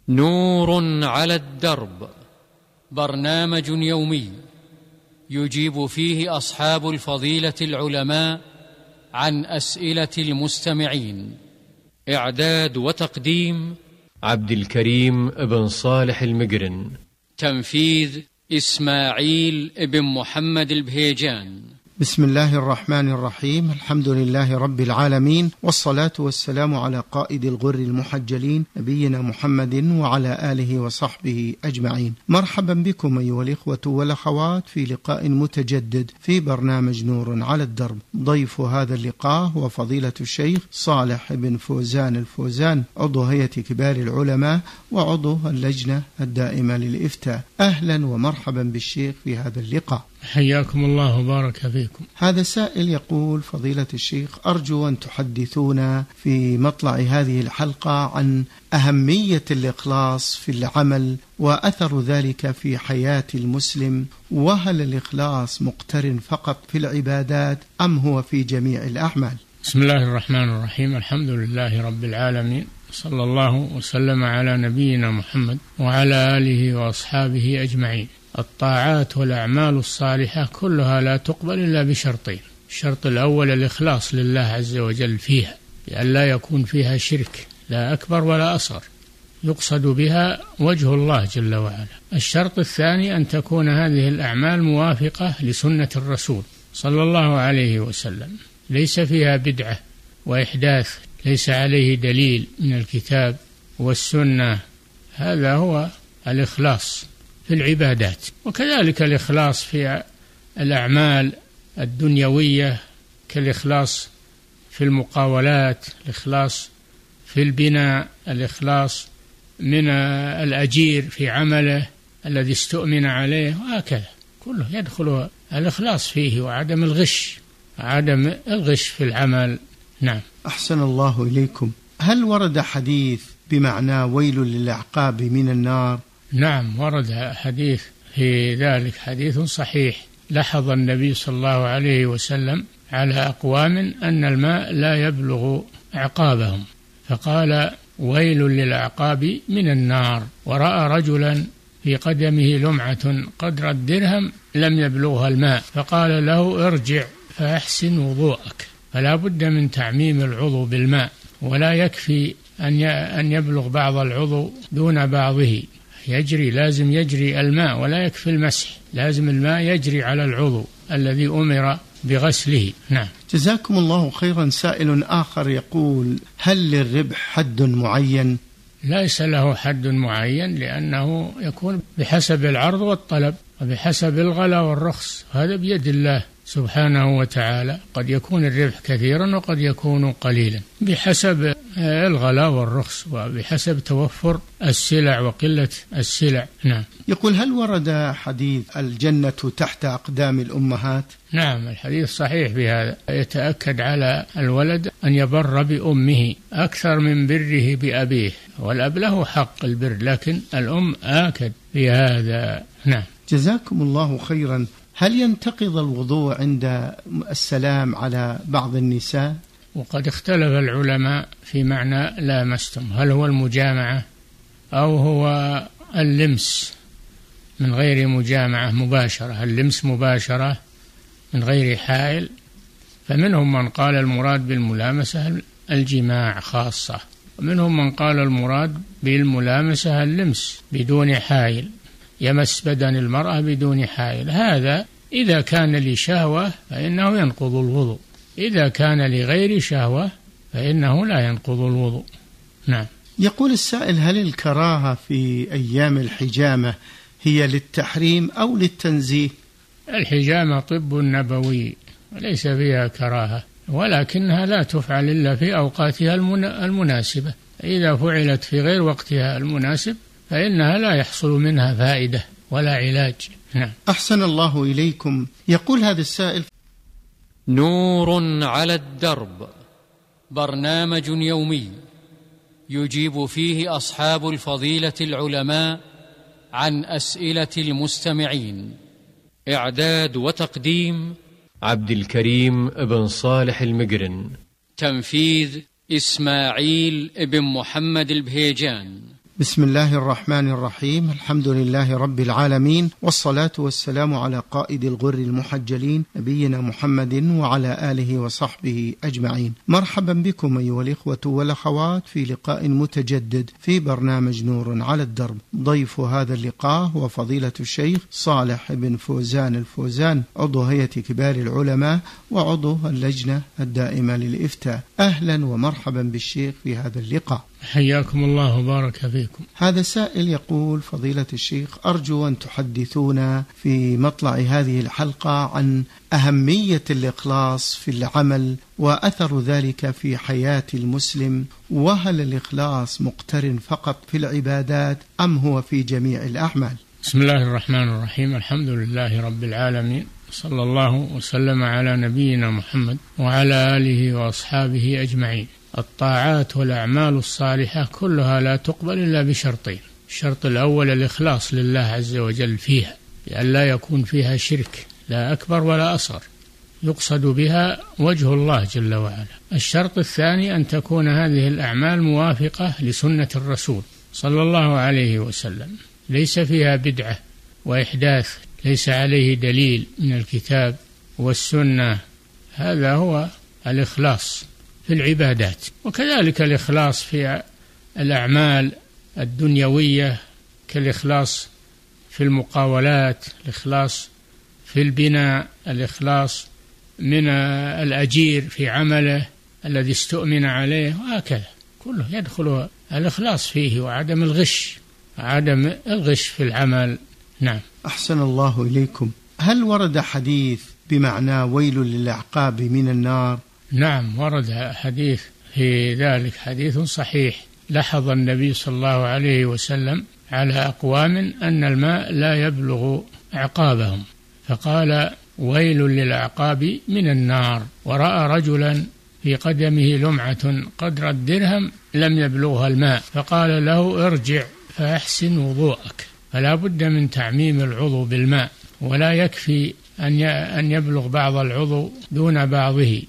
نور على الدرب، برنامج يومي يجيب فيه أصحاب الفضيلة العلماء عن أسئلة المستمعين. إعداد وتقديم عبد الكريم بن صالح المقرن. تنفيذ إسماعيل بن محمد البهيجان. بسم الله الرحمن الرحيم. الحمد لله رب العالمين، والصلاة والسلام على قائد الغر المحجلين نبينا محمد وعلى آله وصحبه أجمعين. مرحبا بكم أيها الإخوة والأخوات في لقاء متجدد في برنامج نور على الدرب. ضيف هذا اللقاء هو فضيلة الشيخ صالح بن فوزان الفوزان، عضو هيئة كبار العلماء وعضو اللجنة الدائمة للإفتاء. أهلا ومرحبا بالشيخ في هذا اللقاء. حياكم الله وبارك فيكم. هذا سائل يقول: فضيلة الشيخ، أرجو أن تحدثونا في مطلع هذه الحلقة عن أهمية الإخلاص في العمل وأثر ذلك في حياة المسلم، وهل الإخلاص مقترن فقط في العبادات أم هو في جميع الأعمال؟ بسم الله الرحمن الرحيم. الحمد لله رب العالمين، صلى الله وسلم على نبينا محمد وعلى آله وأصحابه أجمعين. الطاعات والأعمال الصالحة كلها لا تقبل إلا بشرطين: الشرط الأول الإخلاص لله عز وجل فيها، بأن لا يكون فيها شرك لا أكبر ولا أصغر يقصد بها وجه الله جل وعلا. الشرط الثاني أن تكون هذه الأعمال موافقة لسنة الرسول صلى الله عليه وسلم، ليس فيها بدعة وإحداث، ليس عليه دليل من الكتاب والسنة. هذا هو الإخلاص في العبادات. وكذلك الإخلاص في الأعمال الدنيوية كالإخلاص في المقاولات، الإخلاص في البناء، الإخلاص من الأجير في عمله الذي استؤمن عليه، وهكذا كله يدخل الإخلاص فيه، وعدم الغش في العمل. نعم. أحسن الله إليكم. هل ورد حديث بمعنى ويل للأعقاب من النار؟ نعم، ورد حديث في ذلك، حديث صحيح. لاحظ النبي صلى الله عليه وسلم على أقوام أن الماء لا يبلغ أعقابهم، فقال: ويل للأعقاب من النار. ورأى رجلا في قدمه لمعة قدر الدرهم لم يبلغها الماء، فقال له: ارجع فأحسن وضوءك. فلا بد من تعميم العضو بالماء، ولا يكفي أن يبلغ بعض العضو دون بعضه، لازم يجري الماء، ولا يكفي المسح، لازم الماء يجري على العضو الذي أمر بغسله. نعم. جزاكم الله خيرا. سائل آخر يقول: هل للربح حد معين؟ ليس له حد معين، لأنه يكون بحسب العرض والطلب وبحسب الغلا والرخص، هذا بيد الله سبحانه وتعالى. قد يكون الربح كثيرا وقد يكون قليلا، بحسب الغلا والرخص وبحسب توفر السلع وقلة السلع. نعم. يقول: هل ورد حديث الجنة تحت أقدام الأمهات؟ نعم، الحديث صحيح بهذا. يتأكد على الولد أن يبر بأمه أكثر من بره بأبيه، والأب له حق البر، لكن الأم آكد بهذا. نعم. جزاكم الله خيرا. هل ينتقض الوضوء عند السلام على بعض النساء؟ وقد اختلف العلماء في معنى لامستم، هل هو المجامعة أو هو اللمس من غير مجامعة مباشرة، اللمس مباشرة من غير حائل. فمنهم من قال المراد بالملامسة الجماع خاصة، ومنهم من قال المراد بالملامسة اللمس بدون حائل، يمس بدن المرأة بدون حائل. هذا إذا كان لشهوة فإنه ينقض الوضوء، إذا كان لغير شهوة فإنه لا ينقض الوضوء. نعم. يقول السائل: هل الكراهة في أيام الحجامة هي للتحريم أو للتنزيه؟ الحجامة طب نبوي وليس فيها كراهة، ولكنها لا تفعل إلا في أوقاتها المناسبة. إذا فعلت في غير وقتها المناسب فإنها لا يحصل منها فائدة ولا علاج. نعم. أحسن الله إليكم. يقول هذا السائل: نور على الدرب، برنامج يومي يجيب فيه أصحاب الفضيلة العلماء عن أسئلة المستمعين. إعداد وتقديم عبد الكريم بن صالح المقرن. تنفيذ إسماعيل بن محمد البهيجان. بسم الله الرحمن الرحيم. الحمد لله رب العالمين، والصلاة والسلام على قائد الغر المحجلين نبينا محمد وعلى آله وصحبه أجمعين. مرحبا بكم أيها الإخوة والأخوات في لقاء متجدد في برنامج نور على الدرب. ضيف هذا اللقاء هو فضيلة الشيخ صالح بن فوزان الفوزان، عضو هيئة كبار العلماء وعضو اللجنة الدائمة للإفتاء. أهلا ومرحبا بالشيخ في هذا اللقاء. حياكم الله وبارك فيكم. هذا سائل يقول: فضيلة الشيخ، أرجو أن تحدثونا في مطلع هذه الحلقة عن أهمية الإخلاص في العمل وأثر ذلك في حياة المسلم، وهل الإخلاص مقترن فقط في العبادات أم هو في جميع الأعمال؟ بسم الله الرحمن الرحيم. الحمد لله رب العالمين، صلى الله وسلم على نبينا محمد وعلى آله وأصحابه أجمعين. الطاعات والأعمال الصالحة كلها لا تقبل إلا بشرطين: الشرط الأول الإخلاص لله عز وجل فيها، بأن لا يكون فيها شرك لا أكبر ولا أصغر، يقصد بها وجه الله جل وعلا. الشرط الثاني أن تكون هذه الأعمال موافقة لسنة الرسول صلى الله عليه وسلم، ليس فيها بدعة وإحداث، ليس عليه دليل من الكتاب والسنة. هذا هو الإخلاص في العبادات. وكذلك الإخلاص في الأعمال الدنيوية، كالإخلاص في المقاولات، الإخلاص في البناء، الإخلاص من الأجير في عمله الذي استؤمن عليه، وهكذا كله يدخل الإخلاص فيه، وعدم الغش في العمل. نعم. أحسن الله إليكم. هل ورد حديث بمعنى ويل للأعقاب من النار؟ نعم، ورد حديث في ذلك، حديث صحيح. لاحظ النبي صلى الله عليه وسلم على أقوام أن الماء لا يبلغ أعقابهم، فقال: ويل للأعقاب من النار. ورأى رجلا في قدمه لمعة قدر الدرهم لم يبلغها الماء، فقال له: ارجع فأحسن وضوءك. فلا بد من تعميم العضو بالماء، ولا يكفي أن يبلغ بعض العضو دون بعضه،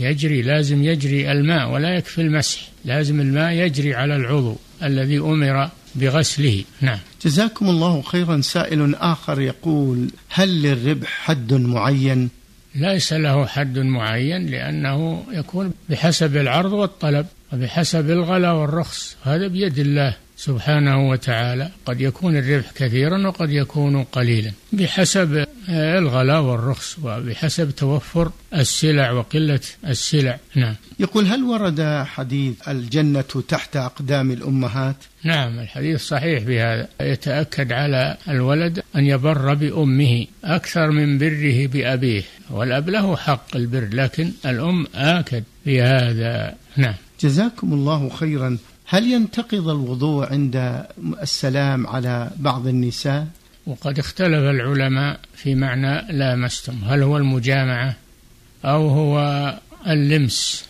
لازم يجري الماء، ولا يكفي المسح، لازم الماء يجري على العضو الذي أمر بغسله. نعم. جزاكم الله خيرا. سائل آخر يقول: هل للربح حد معين؟ ليس له حد معين، لأنه يكون بحسب العرض والطلب وبحسب الغلا والرخص، هذا بيد الله سبحانه وتعالى. قد يكون الربح كثيرا وقد يكون قليلا، بحسب الغلا والرخص وبحسب توفر السلع وقلة السلع. نعم. يقول: هل ورد حديث الجنة تحت أقدام الأمهات؟ نعم، الحديث صحيح بهذا. يتأكد على الولد أن يبر بأمه أكثر من بره بأبيه، والأب له حق البر، لكن الأم آكد بهذا. نعم. جزاكم الله خيرا. هل ينتقض الوضوء عند السلام على بعض النساء؟ وقد اختلف العلماء في معنى لامستم، هل هو المجامعة أو هو اللمس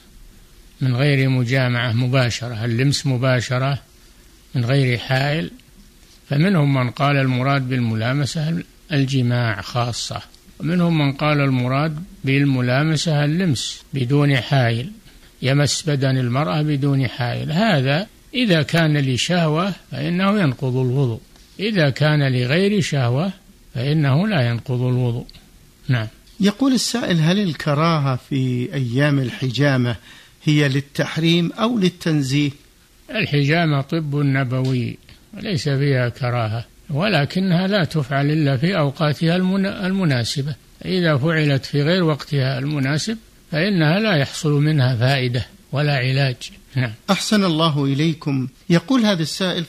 من غير مجامعة مباشرة، اللمس مباشرة من غير حائل. فمنهم من قال المراد بالملامسة الجماع خاصة، ومنهم من قال المراد بالملامسة اللمس بدون حائل، يمس بدن المرأة بدون حائل. هذا إذا كان لشهوة فإنه ينقض الوضوء، إذا كان لغير شهوة فإنه لا ينقض الوضوء. نعم. يقول السائل: هل الكراهة في أيام الحجامة هي للتحريم أو للتنزيه؟ الحجامة طب نبوي وليس فيها كراهة، ولكنها لا تفعل إلا في أوقاتها المناسبة. إذا فعلت في غير وقتها المناسب فإنها لا يحصل منها فائدة ولا علاج. نعم. أحسن الله إليكم. يقول هذا السائل: